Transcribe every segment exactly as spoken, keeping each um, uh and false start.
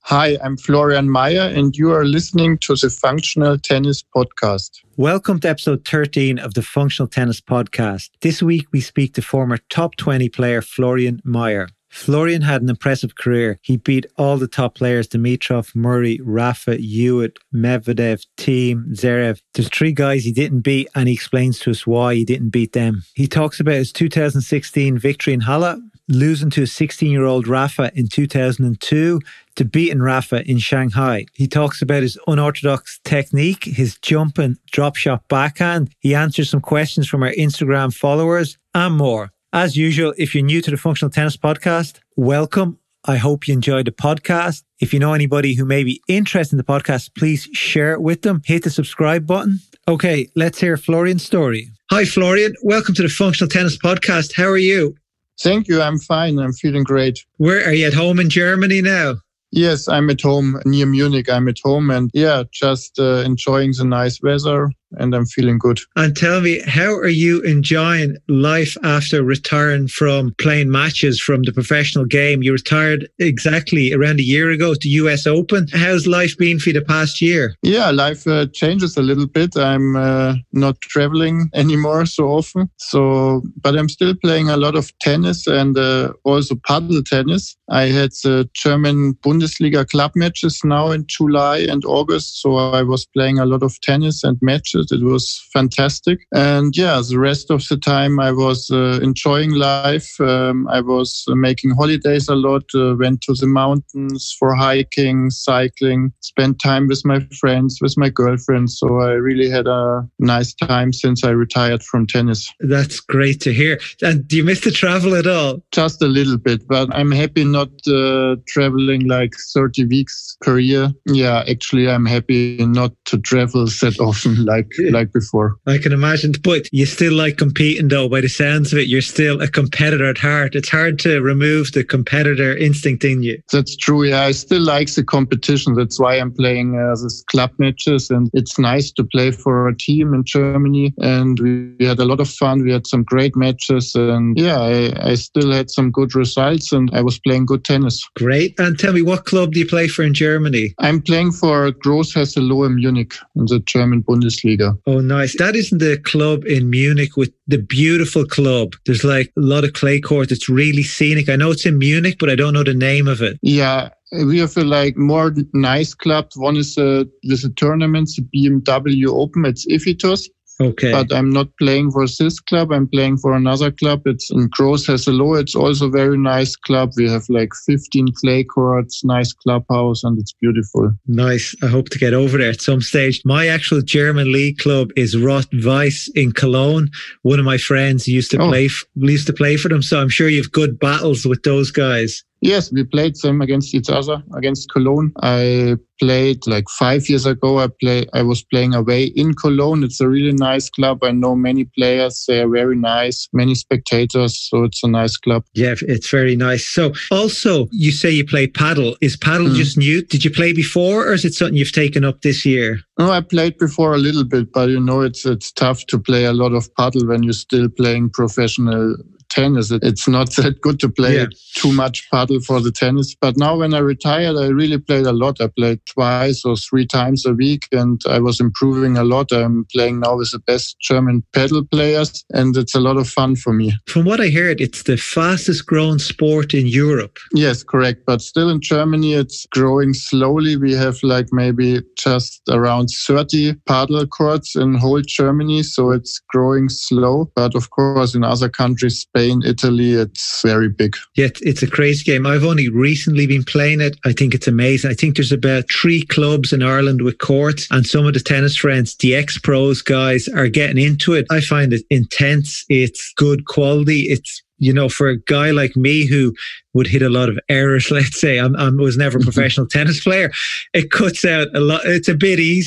Hi, I'm Florian Mayer, and you are listening to the Functional Tennis Podcast. Welcome to episode thirteen of the Functional Tennis Podcast. This week, we speak to former top twenty player Florian Mayer. Florian had an impressive career. He beat all the top players: Dimitrov, Murray, Rafa, Hewitt, Medvedev, Thiem, Zverev. There's three guys he didn't beat, and he explains to us why he didn't beat them. He talks about his two thousand sixteen victory in Halle, losing to a sixteen-year-old Rafa in two thousand two, to beating Rafa in Shanghai. He talks about his unorthodox technique, his jump and drop shot backhand. He answers some questions from our Instagram followers and more. As usual, if you're new to the Functional Tennis Podcast, welcome. I hope you enjoyed the podcast. If you know anybody who may be interested in the podcast, please share it with them. Hit the subscribe button. Okay, let's hear Florian's story. Hi, Florian. Welcome to the Functional Tennis Podcast. How are you? Thank you. I'm fine. I'm feeling great. Where are you, at home in Germany now? Yes, I'm at home near Munich. I'm at home and yeah, just uh, enjoying the nice weather, and I'm feeling good. And tell me, how are you enjoying life after retiring from playing matches from the professional game? You retired exactly around a year ago at the U S Open. How's life been for you the past year? Yeah, life uh, changes a little bit. I'm uh, not traveling anymore so often. So, but I'm still playing a lot of tennis and uh, also paddle tennis. I had the German Bundesliga club matches now in July and August. So I was playing a lot of tennis and matches. It was fantastic. And yeah, the rest of the time I was uh, enjoying life. Um, I was uh, making holidays a lot, uh, went to the mountains for hiking, cycling, spent time with my friends, with my girlfriend. So I really had a nice time since I retired from tennis. That's great to hear. And do you miss the travel at all? Just a little bit, but I'm happy not uh, traveling like thirty weeks per year. Yeah, actually, I'm happy not to travel that often like like before. I can imagine, but you still like competing though. By the sounds of it, you're still a competitor at heart. It's hard to remove the competitor instinct in you. That's true. Yeah, I still like the competition. That's why I'm playing uh, these club matches, and it's nice to play for a team in Germany. And we, we had a lot of fun. We had some great matches, and yeah, I, I still had some good results, and I was playing good tennis. Great. And tell me, what club do you play for in Germany? I'm playing for Großhasselohe Munich in the German Bundesliga. Oh, nice. That isn't the club in Munich with the beautiful club. There's like a lot of clay courts. It's really scenic. I know it's in Munich, but I don't know the name of it. Yeah. We have a, like more nice clubs. One is uh, with the tournaments, the B M W Open. It's Iphitos. Okay. But I'm not playing for this club. I'm playing for another club. It's in Großhasselohe. It's also a very nice club. We have like fifteen clay courts, nice clubhouse, and it's beautiful. Nice. I hope to get over there at some stage. My actual German league club is Rot-Weiss in Cologne. One of my friends used to oh. play f- used to play for them, so I'm sure you've good battles with those guys. Yes, we played them against each other, against Cologne. I played like five years ago. I play. I was playing away in Cologne. It's a really nice club. I know many players. They are very nice, many spectators. So it's a nice club. Yeah, it's very nice. So also, you say you play paddle. Is paddle mm. just new? Did you play before, or is it something you've taken up this year? No, I played before a little bit, but you know, it's it's tough to play a lot of paddle when you're still playing professional tennis. It's not that good to play yeah. too much paddle for the tennis. But now when I retired, I really played a lot. I played twice or three times a week, and I was improving a lot. I'm playing now with the best German paddle players, and it's a lot of fun for me. From what I heard, it's the fastest growing sport in Europe. Yes, correct. But still in Germany, it's growing slowly. We have like maybe just around thirty paddle courts in whole Germany. So it's growing slow. But of course, in other countries, Spain, Italy, it's very big. Yeah, it's a crazy game. I've only recently been playing it. I think it's amazing. I think there's about three clubs in Ireland with courts, and some of the tennis friends, the ex-pros guys, are getting into it. I find it intense. It's good quality. It's, you know, for a guy like me who would hit a lot of errors, let's say, I was never a professional tennis player, it cuts out a lot. It's a bit easier.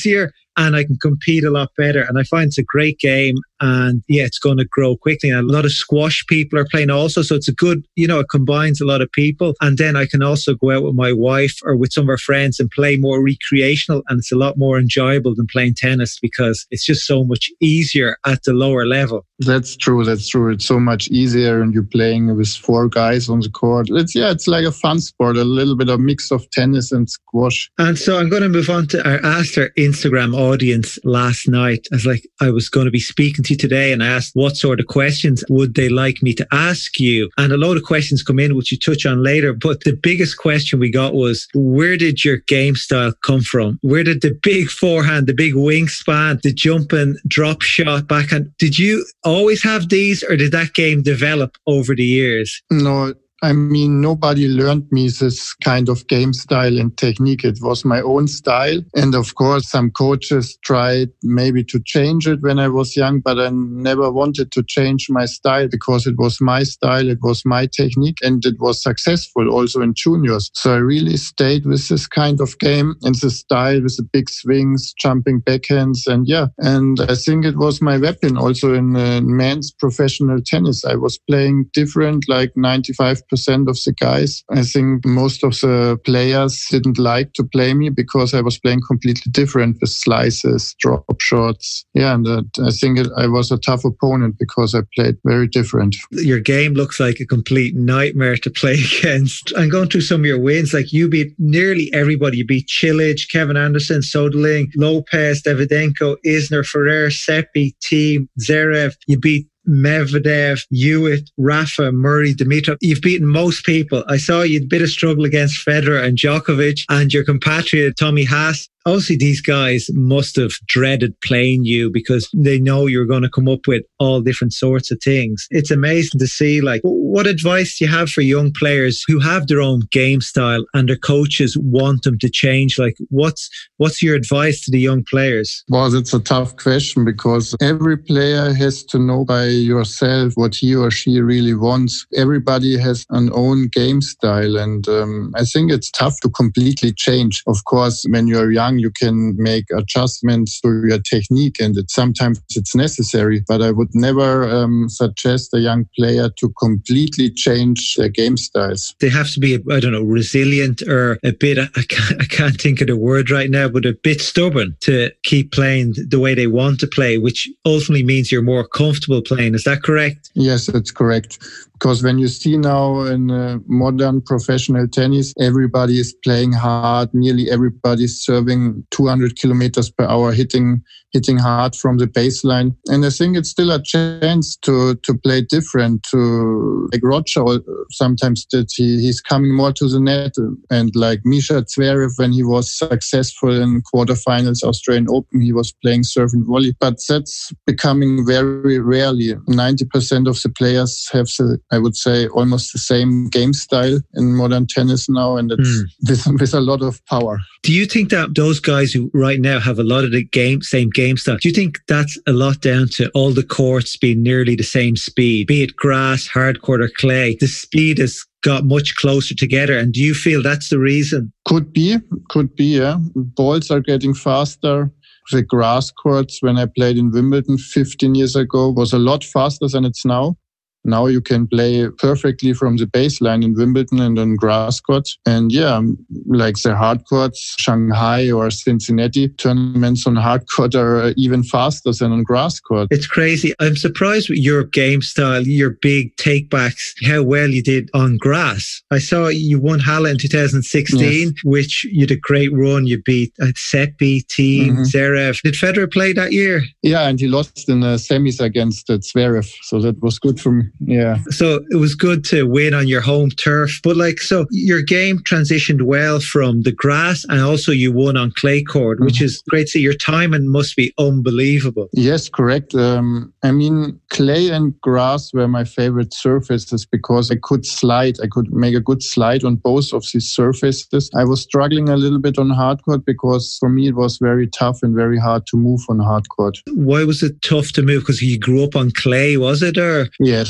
and I can compete a lot better. And I find it's a great game, and yeah, it's going to grow quickly. And a lot of squash people are playing also. So it's a good, you know, it combines a lot of people. And then I can also go out with my wife or with some of our friends and play more recreational. And it's a lot more enjoyable than playing tennis because it's just so much easier at the lower level. That's true. That's true. It's so much easier, and you're playing with four guys on the court. It's yeah, it's like a fun sport, a little bit of mix of tennis and squash. And so I'm going to move on to. I asked our Instagram audience last night. I was like, I was going to be speaking to you today, and I asked what sort of questions would they like me to ask you. And a load of questions come in, which you touch on later. But the biggest question we got was, where did your game style come from? Where did the big forehand, the big wingspan, the jumping drop shot, backhand? Did you always have these, or did that game develop over the years? No, I mean, nobody learned me this kind of game style and technique. It was my own style. And of course, some coaches tried maybe to change it when I was young, but I never wanted to change my style because it was my style, it was my technique, and it was successful also in juniors. So I really stayed with this kind of game and the style with the big swings, jumping backhands. And yeah, and I think it was my weapon also in uh, men's professional tennis. I was playing different, like ninety-five percent of the guys. I think most of the players didn't like to play me because I was playing completely different with slices, drop shots. Yeah, and uh, I think it, I was a tough opponent because I played very different. Your game looks like a complete nightmare to play against. I'm going through some of your wins. Like you beat nearly everybody. You beat Cilic, Kevin Anderson, Soderling, Lopez, Davydenko, Isner, Ferrer, Seppi, Thiem, Zverev. You beat Medvedev, Hewitt, Rafa, Murray, Dimitrov. You've beaten most people. I saw you had a bit of struggle against Federer and Djokovic, and your compatriot Tommy Haas. Obviously, these guys must have dreaded playing you because they know you're going to come up with all different sorts of things. It's amazing to see. Like, what advice do you have for young players who have their own game style and their coaches want them to change? Like, what's what's your advice to the young players? Well, it's a tough question because every player has to know by yourself what he or she really wants. Everybody has an own game style, and um, I think it's tough to completely change. Of course, when you're young, you can make adjustments to your technique, and it, sometimes it's necessary. But I would never um, suggest a young player to completely change their game styles. They have to be, I don't know, resilient or a bit, I can't, I can't think of the word right now, but a bit stubborn to keep playing the way they want to play, which ultimately means you're more comfortable playing. Is that correct? Yes, that's correct. Because when you see now in uh, modern professional tennis, everybody is playing hard. Nearly everybody is serving two hundred kilometers per hour, hitting hitting hard from the baseline. And I think it's still a chance to to play different. To like Roger sometimes did. He, he's coming more to the net. And like Misha Zverev, when he was successful in quarterfinals, Australian Open, he was playing serve and volley. But that's becoming very rarely. ninety percent of the players have the, I would say, almost the same game style in modern tennis now, and it's mm. with, with a lot of power. Do you think that those guys who right now have a lot of the game, same game style, do you think that's a lot down to all the courts being nearly the same speed, be it grass, hard court or clay? The speed has got much closer together, and do you feel that's the reason? Could be, could be, yeah. Balls are getting faster. The grass courts, when I played in Wimbledon fifteen years ago, was a lot faster than it's now. Now you can play perfectly from the baseline in Wimbledon and on grass courts. And yeah, like the hard courts, Shanghai or Cincinnati, tournaments on hard court are even faster than on grass court. It's crazy. I'm surprised with your game style, your big takebacks, how well you did on grass. I saw you won Halle in two thousand sixteen, yes, which you did a great run. You beat uh, Seppi, Thiem, mm-hmm. Zverev. Did Federer play that year? Yeah, and he lost in the semis against uh, Zverev. So that was good for me. Yeah. So it was good to win on your home turf. But like, so your game transitioned well from the grass, and also you won on clay court, mm-hmm. which is great. So your timing must be unbelievable. Yes, correct. Um, I mean, clay and grass were my favorite surfaces because I could slide. I could make a good slide on both of these surfaces. I was struggling a little bit on hard court because for me it was very tough and very hard to move on hard court. Why was it tough to move? Because you grew up on clay, was it? Or yes.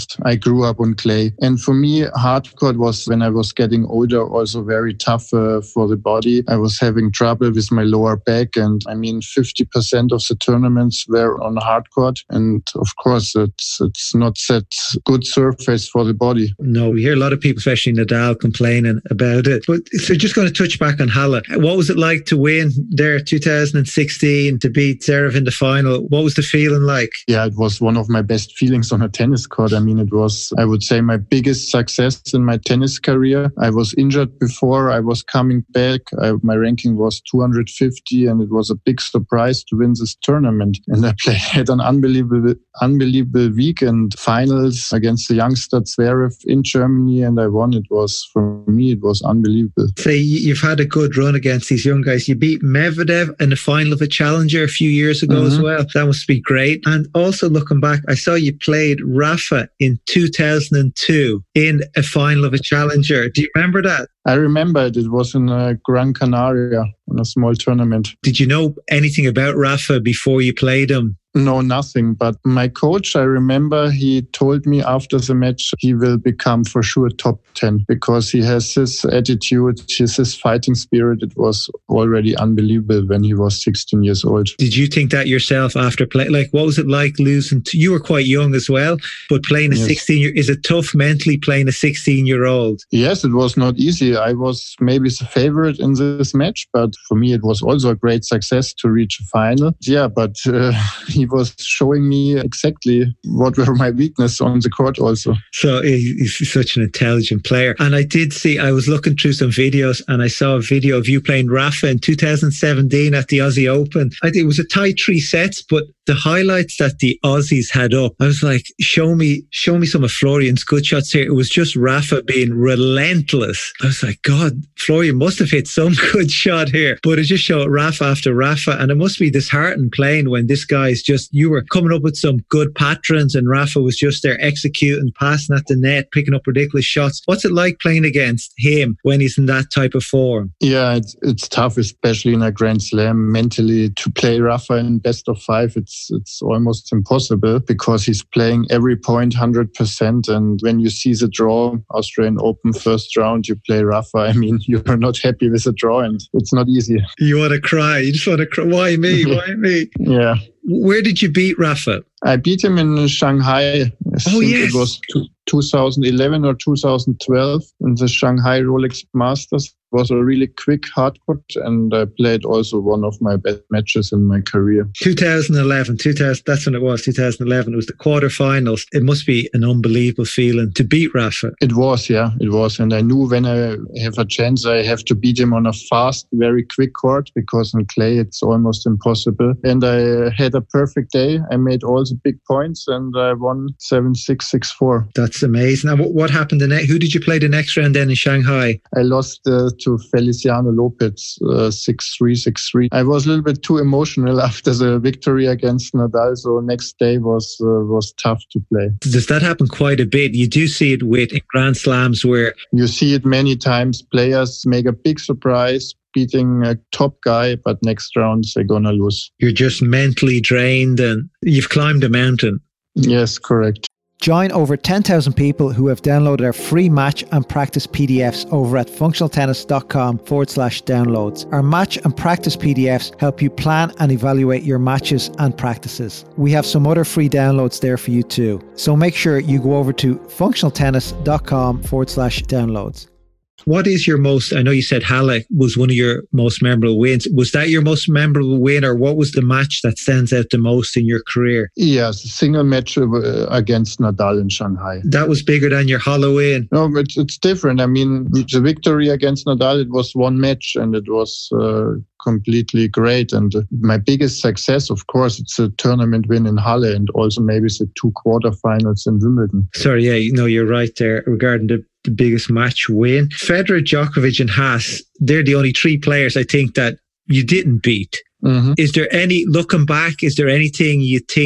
I grew up on clay. And for me, hard court was, when I was getting older, also very tough uh, for the body. I was having trouble with my lower back. And I mean, fifty percent of the tournaments were on hard court. And of course, it's, it's not that good surface for the body. No, we hear a lot of people, especially Nadal, complaining about it. But so just going to touch back on Halle. What was it like to win there two thousand sixteen, to beat Zverev in the final? What was the feeling like? Yeah, it was one of my best feelings on a tennis court. I mean, it was, I would say, my biggest success in my tennis career. I was injured before. I was coming back. I, my ranking was two hundred fifty, and it was a big surprise to win this tournament. And I played had an unbelievable, unbelievable week and finals against the youngster Zverev in Germany, and I won. It was, for me, it was unbelievable. So you've had a good run against these young guys. You beat Medvedev in the final of a challenger a few years ago mm-hmm. as well. That must be great. And also looking back, I saw you played Rafa in two thousand two in a final of a challenger. Do you remember that? I remember it. It was in uh, Gran Canaria, in a small tournament. Did you know anything about Rafa before you played him? No, nothing. But my coach, I remember, he told me after the match he will become for sure top ten because he has this attitude, his this fighting spirit. It was already unbelievable when he was sixteen years old. Did you think that yourself after playing? Like, what was it like losing? To, you were quite young as well, but playing a yes. sixteen year, is it tough mentally playing a sixteen year old? Yes, it was not easy. I was maybe the favorite in this match, but for me it was also a great success to reach a final. Yeah, but uh, he was showing me exactly what were my weaknesses on the court also. So he's such an intelligent player. And I did see, I was looking through some videos and I saw a video of you playing Rafa in two thousand seventeen at the Aussie Open. I think it was a tight three sets, but the highlights that the Aussies had up, I was like, show me, show me some of Florian's good shots here. It was just Rafa being relentless. I was like, God, Florian must have hit some good shot here. But it just showed Rafa after Rafa. And it must be disheartening playing when this guy is just, you were coming up with some good patterns and Rafa was just there executing, passing at the net, picking up ridiculous shots. What's it like playing against him when he's in that type of form? Yeah, it's, it's tough, especially in a Grand Slam. Mentally, to play Rafa in best of five, it's it's almost impossible because he's playing every point one hundred percent. And when you see the draw, Australian Open first round, you play Rafa. I mean, you're not happy with the draw and it's not easy. You want to cry. You just want to cry. Why me? Why me? Yeah. Where did you beat Rafa? I beat him in Shanghai. I oh, think yes. It was two, two thousand eleven or two thousand twelve in the Shanghai Rolex Masters. It was a really quick hard court and I played also one of my best matches in my career. two thousand eleven, two thousand, that's when it was, two thousand eleven. It was the quarterfinals. It must be an unbelievable feeling to beat Rafa. It was, yeah, it was. And I knew when I have a chance, I have to beat him on a fast, very quick court because on clay it's almost impossible. And I had a perfect day. I made all the big points and I won seven six, six four. That's amazing. And what happened the next? Who did you play the next round then in Shanghai? I lost uh, to Feliciano Lopez uh, six three, six three. I was a little bit too emotional after the victory against Nadal, so next day was uh, was tough to play. Does that happen quite a bit? You do see it with Grand Slams where... You see it many times. Players make a big surprise, beating a top guy, but next round they're gonna lose. You're just mentally drained and you've climbed a mountain. Yes, correct. Join over ten thousand people who have downloaded our free match and practice P D Fs over at functionaltennis.com forward slash downloads. Our match and practice P D Fs help you plan and evaluate your matches and practices. We have some other free downloads there for you too. So make sure you go over to functionaltennis.com forward slash downloads. What is your most, I know you said Halle was one of your most memorable wins. Was that your most memorable win or what was the match that stands out the most in your career? Yes, single match against Nadal in Shanghai. That was bigger than your Halle win? No, but it's different. I mean, the victory against Nadal, it was one match and it was uh, completely great. And my biggest success, of course, it's a tournament win in Halle and also maybe the two quarterfinals in Wimbledon. Sorry, yeah, no, you're right there regarding the the biggest match win. Federer, Djokovic and Haas, they're the only three players I think that you didn't beat. Mm-hmm. Is there any, looking back, is there anything you think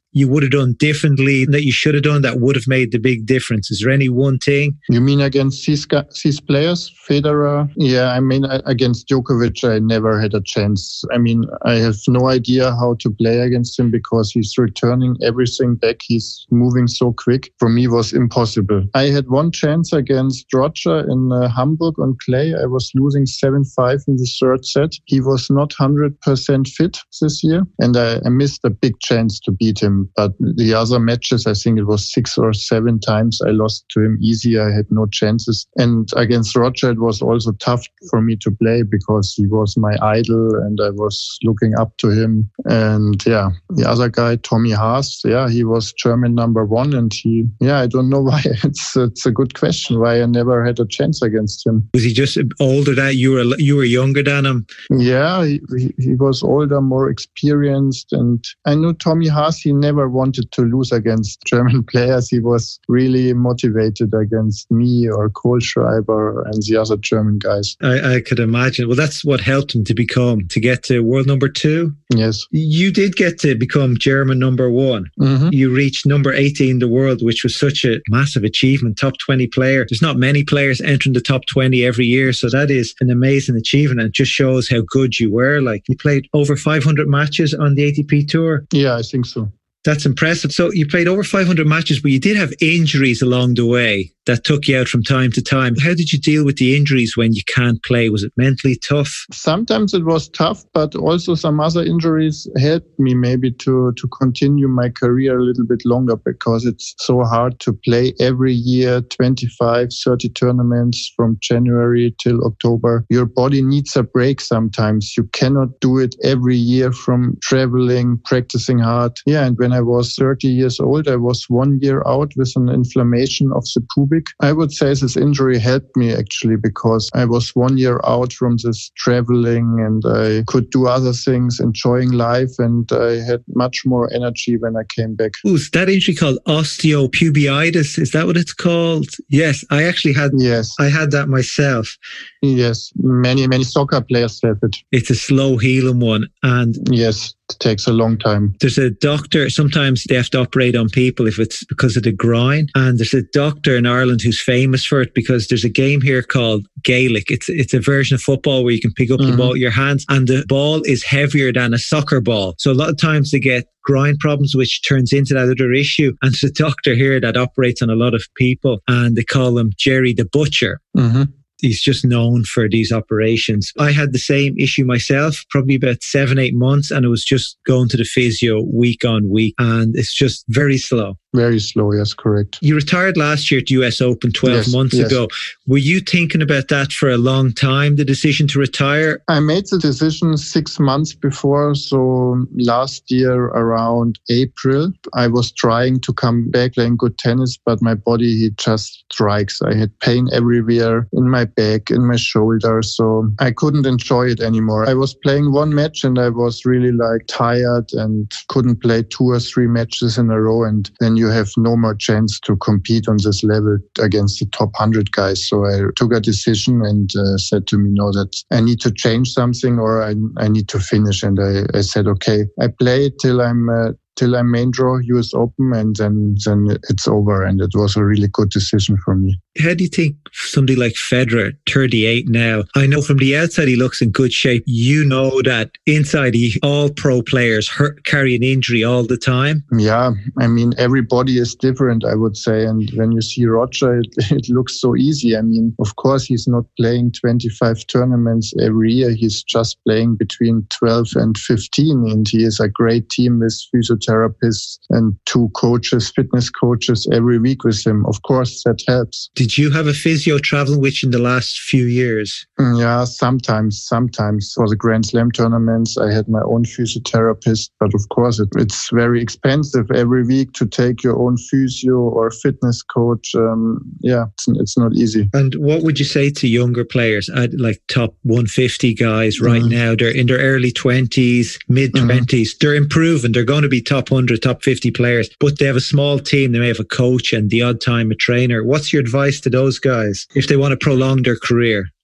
you would have done differently, that you should have done that would have made the big difference? Is there any one thing? You mean against these, these players? Federer? Yeah, I mean, against Djokovic, I never had a chance. I mean, I have no idea how to play against him because he's returning everything back. He's moving so quick. For me, it was impossible. I had one chance against Roger in uh, Hamburg on clay. I was losing seven five in the third set. He was not one hundred percent fit this year, and I, I missed a big chance to beat him. But the other matches, I think it was six or seven times I lost to him easy. I had no chances. And against Roger, it was also tough for me to play because he was my idol and I was looking up to him. And yeah, the other guy, Tommy Haas, yeah, he was German number one. And he, yeah, I don't know why. It's it's a good question why I never had a chance against him. Was he just older than you were? You were younger than him. Yeah, he, he was older, more experienced, and I knew Tommy Haas. He never wanted to lose against German players. He was really motivated against me or Kohlschreiber and the other German guys. I, I could imagine. Well, that's what helped him to become to get to world number two. Yes, you did get to become German number one. Mm-hmm. You reached number eighteen in the world, which was such a massive achievement. Top twenty player. There's not many players entering the top twenty every year, so that is an amazing achievement. And it just shows how good you were. Like, you played over five hundred matches on the A T P Tour. Yeah, I think so. That's impressive. So you played over five hundred matches, but you did have injuries along the way that took you out from time to time. How did you deal with the injuries when you can't play? Was it mentally tough? Sometimes it was tough, but also some other injuries helped me maybe to, to continue my career a little bit longer because it's so hard to play every year, twenty-five, thirty tournaments from January till October. Your body needs a break sometimes. You cannot do it every year from traveling, practicing hard. Yeah, and when I was thirty years old, I was one year out with an inflammation of the pubic. I would say this injury helped me actually because I was one year out from this traveling and I could do other things, enjoying life, and I had much more energy when I came back. Ooh, is that injury called osteopubeitis? Is that what it's called? Yes, I actually had, yes. I had that myself. Yes, many, many soccer players have it. It's a slow healing one. And yes, it takes a long time. There's a doctor, sometimes they have to operate on people if it's because of the groin. And there's a doctor in Ireland who's famous for it because there's a game here called Gaelic. It's it's a version of football where you can pick up mm-hmm. the ball with your hands and the ball is heavier than a soccer ball. So a lot of times they get groin problems, which turns into that other issue. And there's a doctor here that operates on a lot of people and they call him Jerry the Butcher. Mm-hmm. He's just known for these operations. I had the same issue myself, probably about seven, eight months, and it was just going to the physio week on week. And it's just very slow. Very slow, yes, correct. You retired last year at U S Open twelve yes, months yes. ago. Were you thinking about that for a long time, the decision to retire? I made the decision six months before. So last year around April, I was trying to come back playing good tennis, but my body, he just strikes. I had pain everywhere in my back, in my shoulder. So I couldn't enjoy it anymore. I was playing one match and I was really like tired and couldn't play two or three matches in a row. And then you have no more chance to compete on this level against the top one hundred guys. So I took a decision and uh, said to me, no, that I need to change something or I, I need to finish. And I, I said, okay, I play till I'm uh, till I'm main draw U S Open and then, then it's over. And it was a really good decision for me. How do you think somebody like Federer, thirty-eight now, I know from the outside he looks in good shape. You know that inside he, all pro players hurt, carry an injury all the time. Yeah, I mean, everybody is different, I would say. And when you see Roger, it, it looks so easy. I mean, of course, he's not playing twenty-five tournaments every year. He's just playing between twelve and fifteen. And he is a great team with physiotherapists and two coaches, fitness coaches every week with him. Of course, that helps. Did you have a physio traveling with you in the last few years? Yeah, sometimes, sometimes. For the Grand Slam tournaments, I had my own physiotherapist. But of course, it, it's very expensive every week to take your own physio or fitness coach. Um, yeah, it's, it's not easy. And what would you say to younger players, at like top one fifty guys right mm-hmm. now? They're in their early twenties, mid twenties. Mm-hmm. They're improving. They're going to be top one hundred, top fifty players. But they have a small team. They may have a coach and the odd time a trainer. What's your advice to those guys if they want to prolong their career?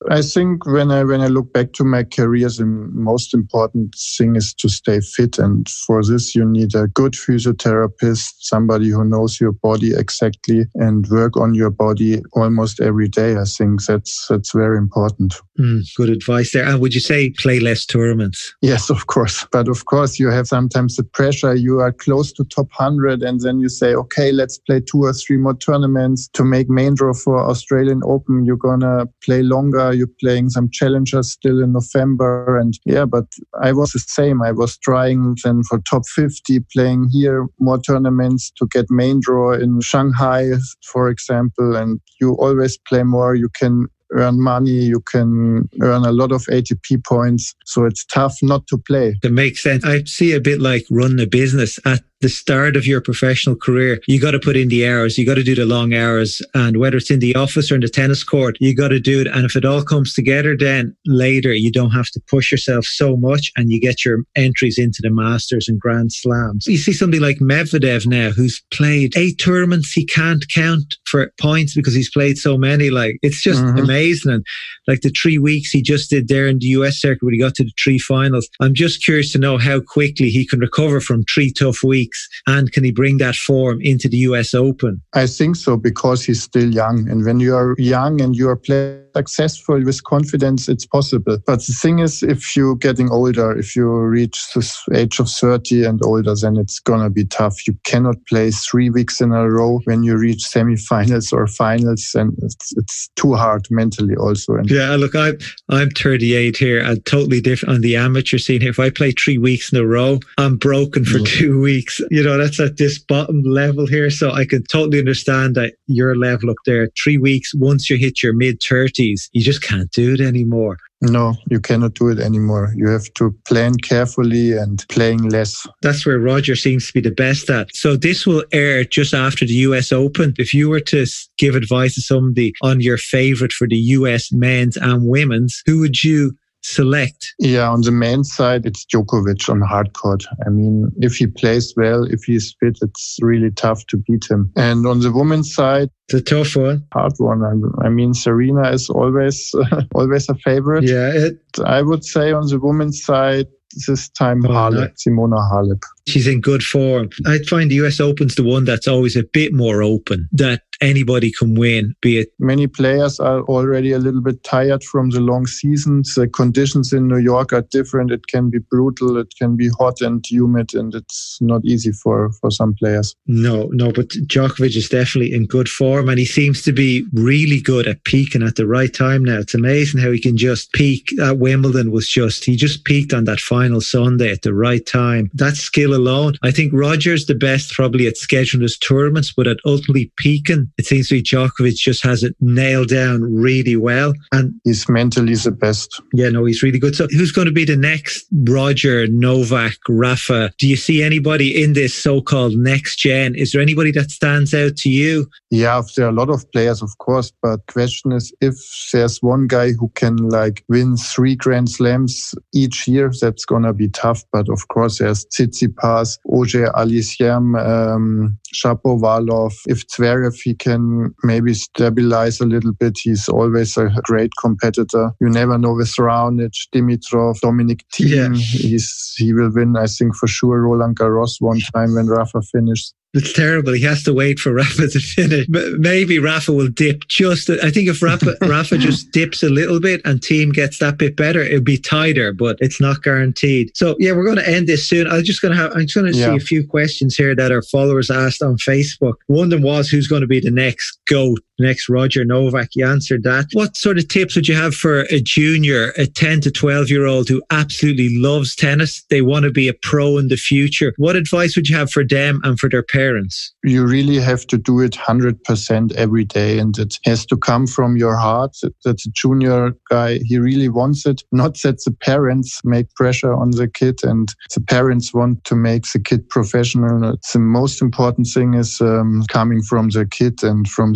I think when I when I look back to my career, the most important thing is to stay fit. And for this, you need a good physiotherapist, somebody who knows your body exactly and work on your body almost every day. I think that's that's very important. Mm, good advice there. And would you say play less tournaments? Yes, of course. But of course, you have sometimes the pressure. You are close to top one hundred and then you say, okay, let's play two or three more tournaments to make main draw for Australian Open. You're going to play longer. You're playing some challengers still in November. And yeah, but I was the same. I was trying then for top fifty, playing here more tournaments to get main draw in Shanghai, for example. And you always play more. You can earn money, you can earn a lot of A T P points. So it's tough not to play. That makes sense. I see a bit like running a business. At the start of your professional career, you got to put in the hours, you got to do the long hours, and whether it's in the office or in the tennis court, you got to do it. And if it all comes together, then later you don't have to push yourself so much and you get your entries into the Masters and Grand Slams. You see somebody like Medvedev now who's played eight tournaments. He can't count for points because he's played so many. Like, it's just mm-hmm. amazing. And like the three weeks he just did there in the U S circuit when he got to the three finals, I'm just curious to know how quickly he can recover from three tough weeks. And can he bring that form into the U S Open? I think so, because he's still young. And when you are young and you are playing successful with confidence, it's possible. But the thing is, if you're getting older, if you reach the age of thirty and older, then it's going to be tough. You cannot play three weeks in a row when you reach semifinals or finals. And it's, it's too hard mentally also. And yeah, look, I'm, I'm thirty-eight here. I'm totally different on the amateur scene here. If I play three weeks in a row, I'm broken for mm. two weeks. You know, that's at this bottom level here. So I can totally understand that your level up there, three weeks, once you hit your mid thirties, you just can't do it anymore. No, you cannot do it anymore. You have to plan carefully and playing less. That's where Roger seems to be the best at. So this will air just after the U S Open. If you were to give advice to somebody on your favourite for the U S men's and women's, who would you select? Yeah, on the men's side, it's Djokovic on hard court. I mean, if he plays well, if he's fit, it's really tough to beat him. And on the women's side, it's a tough one. Hard one. I mean, Serena is always uh, always a favorite. Yeah. It, I would say on the women's side, this time oh, Halep, no. Simona Halep. She's in good form. I find the U S Open's the one that's always a bit more open, that anybody can win, be it. Many players are already a little bit tired from the long seasons. The conditions in New York are different. It can be brutal. It can be hot and humid, and it's not easy for, for some players. No, no, but Djokovic is definitely in good form, and he seems to be really good at peaking at the right time now. It's amazing how he can just peak. At Wimbledon was just, he just peaked on that final Sunday at the right time. That skill alone. I think Roger's the best probably at scheduling his tournaments, but at ultimately peaking, it seems to be Djokovic just has it nailed down really well. And he's mentally the best. Yeah, no, he's really good. So who's going to be the next Roger, Novak, Rafa? Do you see anybody in this so-called next gen? Is there anybody that stands out to you? Yeah, there are a lot of players, of course, but question is if there's one guy who can like win three Grand Slams each year, that's going to be tough. But of course, there's Tsitsipas, Auger Aliassime, um, Shapovalov. If Zverev, he can maybe stabilize a little bit. He's always a great competitor. You never know with Raonic, Dimitrov, Dominic Thiem. Yeah. He's, he will win, I think, for sure, Roland Garros one time when Rafa finishes. It's terrible. He has to wait for Rafa to finish. Maybe Rafa will dip just, I think if Rafa, Rafa just dips a little bit and Thiem gets that bit better, it'll be tighter, but it's not guaranteed. So yeah, we're going to end this soon. I'm just going to have, I'm just going to yeah. see a few questions here that our followers asked on Facebook. One of them was, who's going to be the next GOAT, next Roger Novak? You answered that. What sort of tips would you have for a junior, a ten to twelve year old who absolutely loves tennis? They want to be a pro in the future. What advice would you have for them and for their parents? You really have to do it one hundred percent every day, and it has to come from your heart. That the junior guy, he really wants it, not that the parents make pressure on the kid and the parents want to make the kid professional. The most important thing is um, coming from the kid and from the junior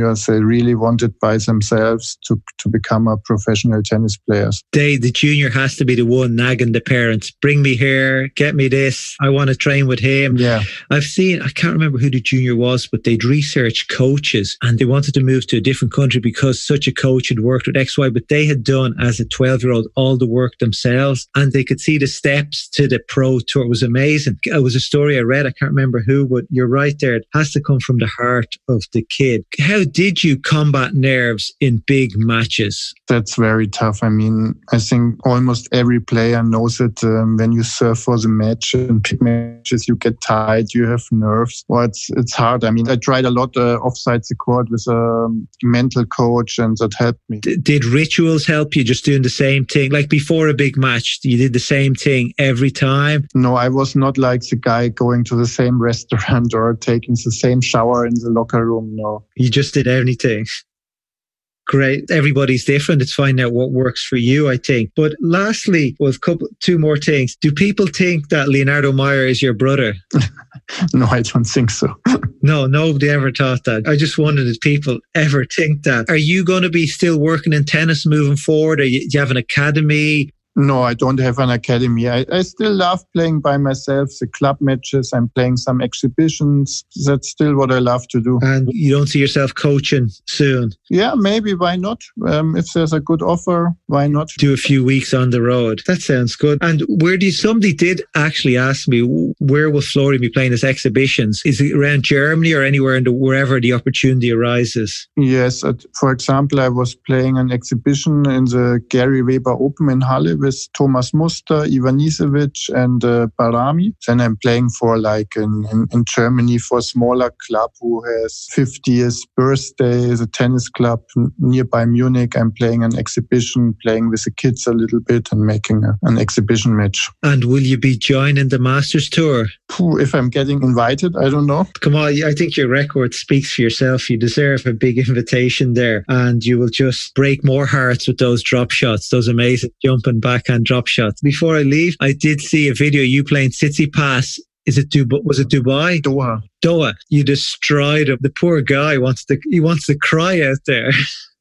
juniors. They really wanted by themselves to, to become a professional tennis players. They, the junior has to be the one nagging the parents. Bring me here, get me this. I want to train with him. Yeah. I've seen, I can't remember who the junior was, but they'd researched coaches and they wanted to move to a different country because such a coach had worked with X Y, but they had done as a twelve year old all the work themselves and they could see the steps to the pro tour. It was amazing. It was a story I read. I can't remember who, but you're right there. It has to come from the heart of the kid. How did you combat nerves in big matches? That's very tough. I mean, I think almost every player knows it. Um, when you serve for the match in big matches, you get tired, you have nerves. Well, it's, it's hard. I mean, I tried a lot uh, offside the court with a mental coach and that helped me. D- did rituals help you, just doing the same thing? Like before a big match, you did the same thing every time? No, I was not like the guy going to the same restaurant or taking the same shower in the locker room. No. You just did anything. Great. Everybody's different. It's finding out what works for you, I think. But lastly, well, a couple, two more things. Do people think that Leonardo Mayer is your brother? No, I don't think so. No, nobody ever thought that. I just wondered if people ever think that. Are you going to be still working in tennis moving forward? Or you, do you have an academy? No, I don't have an academy. I, I still love playing by myself, the club matches. I'm playing some exhibitions. That's still what I love to do. And you don't see yourself coaching soon? Yeah, maybe. Why not? Um, if there's a good offer, why not? Do a few weeks on the road. That sounds good. And where do you, somebody did actually ask me, where will Florian be playing his exhibitions? Is it around Germany or anywhere in the, wherever the opportunity arises? Yes. At, for example, I was playing an exhibition in the Gary Weber Open in Halle with Thomas Muster, Ivanisevic and uh, Barami. Then I'm playing for like in, in, in Germany for a smaller club who has fiftieth birthday, the tennis club nearby Munich. I'm playing an exhibition, playing with the kids a little bit and making a, an exhibition match. And will you be joining the Masters Tour? If I'm getting invited, I don't know. Come on, I think your record speaks for yourself. You deserve a big invitation there and you will just break more hearts with those drop shots, those amazing jumping backhand drop shots. Before I leave, I did see a video you playing Tsitsipas. Is it Dubai? Was it Dubai? Doha. Doha. You destroyed him. The poor guy wants to, he wants to cry out there.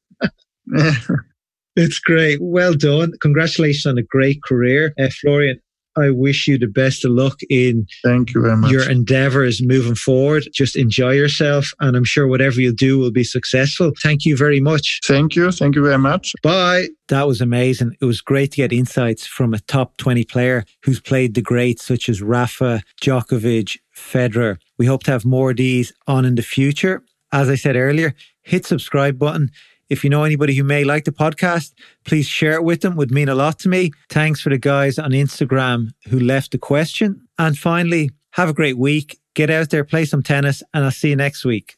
It's great. Well done. Congratulations on a great career. Uh, Florian, I wish you the best of luck in Thank you very much. your endeavours moving forward. Just enjoy yourself and I'm sure whatever you do will be successful. Thank you very much. Thank you. Thank you very much. Bye. That was amazing. It was great to get insights from a top twenty player who's played the greats such as Rafa, Djokovic, Federer. We hope to have more of these on in the future. As I said earlier, hit subscribe button. If you know anybody who may like the podcast, please share it with them. It would mean a lot to me. Thanks for the guys on Instagram who left the question. And finally, have a great week. Get out there, play some tennis, and I'll see you next week.